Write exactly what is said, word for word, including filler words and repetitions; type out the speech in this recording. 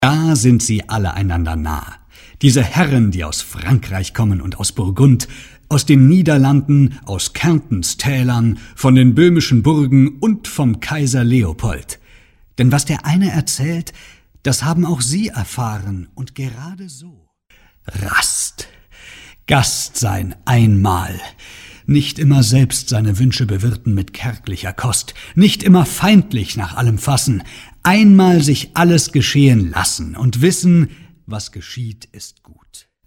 Da sind sie alle einander nah. Diese Herren, die aus Frankreich kommen und aus Burgund, aus den Niederlanden, aus Kärntens Tälern, von den böhmischen Burgen und vom Kaiser Leopold. Denn was der eine erzählt, das haben auch sie erfahren, und gerade so. Rast, Gast sein einmal, nicht immer selbst seine Wünsche bewirten mit kärglicher Kost, nicht immer feindlich nach allem fassen, einmal sich alles geschehen lassen und wissen, was geschieht, ist gut.